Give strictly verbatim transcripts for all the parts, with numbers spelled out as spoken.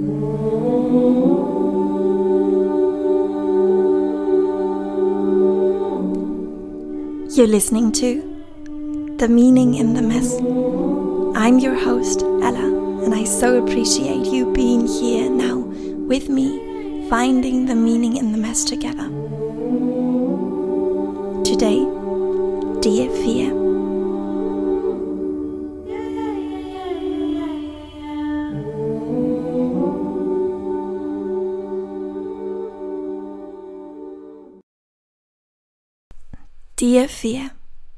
You're listening to The Meaning in the Mess. I'm your host, Ella, and I so appreciate you being here now with me, finding the meaning in the mess together. Today, Dear Fear. Dear Fear,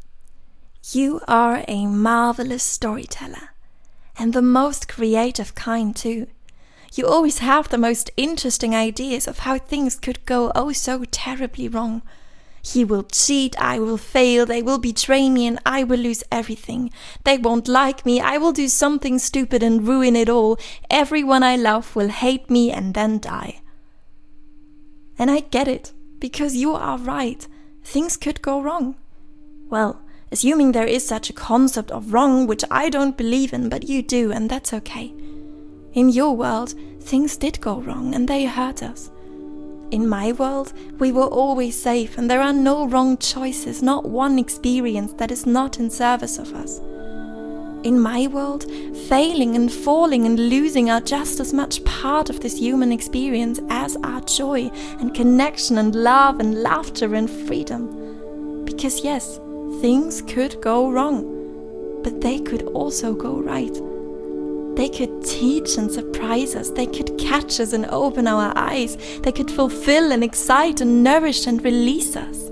you are a marvelous storyteller, and the most creative kind too. You always have the most interesting ideas of how things could go oh so terribly wrong. He will cheat, I will fail, they will betray me and I will lose everything. They won't like me, I will do something stupid and ruin it all. Everyone I love will hate me and then die. And I get it, because you are right. Things could go wrong. Well, assuming there is such a concept of wrong, which I don't believe in, but you do, and that's okay. In your world, things did go wrong, and they hurt us. In my world, we were always safe, and there are no wrong choices, not one experience that is not in service of us. In my world, failing and falling and losing are just as much part of this human experience as are joy and connection and love and laughter and freedom. Because yes, things could go wrong, but they could also go right. They could teach and surprise us, they could catch us and open our eyes, they could fulfill and excite and nourish and release us.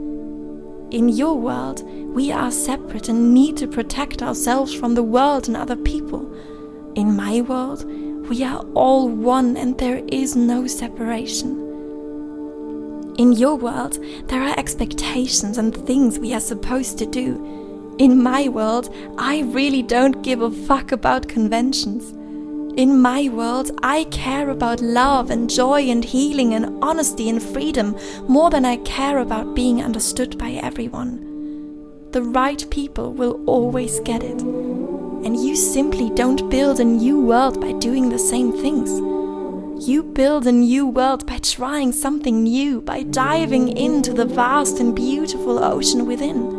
In your world, we are separate and need to protect ourselves from the world and other people. In my world, we are all one and there is no separation. In your world, there are expectations and things we are supposed to do. In my world, I really don't give a fuck about conventions. In my world, I care about love and joy and healing and honesty and freedom more than I care about being understood by everyone. The right people will always get it. And you simply don't build a new world by doing the same things. You build a new world by trying something new, by diving into the vast and beautiful ocean within.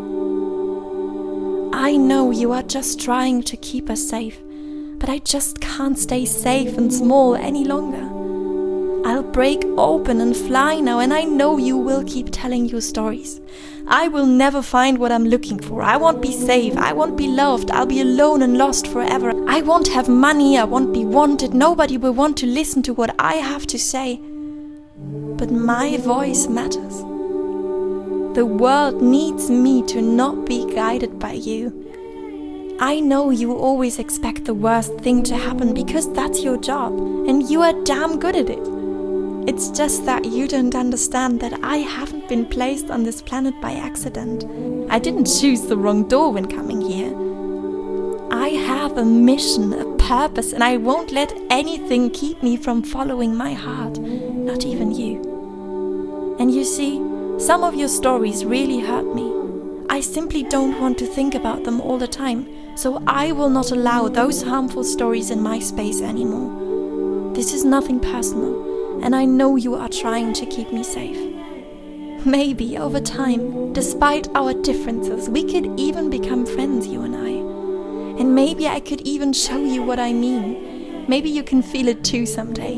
I know you are just trying to keep us safe, but I just can't stay safe and small any longer. I'll break open and fly now, and I know you will keep telling your stories. I will never find what I'm looking for. I won't be safe. I won't be loved. I'll be alone and lost forever. I won't have money. I won't be wanted. Nobody will want to listen to what I have to say. But my voice matters. The world needs me to not be guided by you. I know you always expect the worst thing to happen because that's your job, and you are damn good at it. It's just that you don't understand that I haven't been placed on this planet by accident. I didn't choose the wrong door when coming here. I have a mission, a purpose, and I won't let anything keep me from following my heart, not even you. And you see, some of your stories really hurt me. I simply don't want to think about them all the time, so I will not allow those harmful stories in my space anymore. This is nothing personal, and I know you are trying to keep me safe. Maybe over time, despite our differences, we could even become friends, you and I. And maybe I could even show you what I mean. Maybe you can feel it too someday.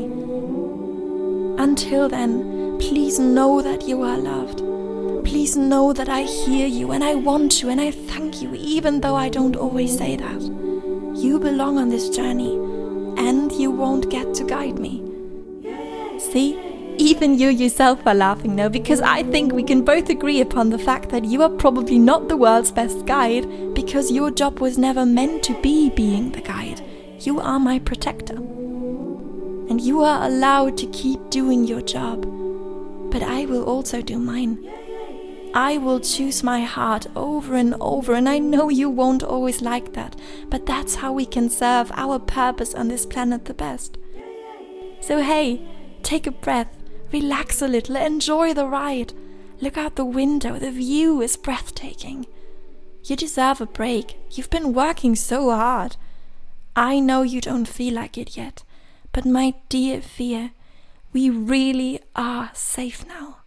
Until then, please know that you are loved. Please know that I hear you and I want you and I thank you, even though I don't always say that. You belong on this journey, and you won't get to guide me. See, even you yourself are laughing now, because I think we can both agree upon the fact that you are probably not the world's best guide, because your job was never meant to be being the guide. You are my protector. And you are allowed to keep doing your job. But I will also do mine. I will choose my heart over and over, and I know you won't always like that, but that's how we can serve our purpose on this planet the best. So hey, take a breath, relax a little, enjoy the ride. Look out the window, the view is breathtaking. You deserve a break, you've been working so hard. I know you don't feel like it yet, But my dear Fia, we really are safe now.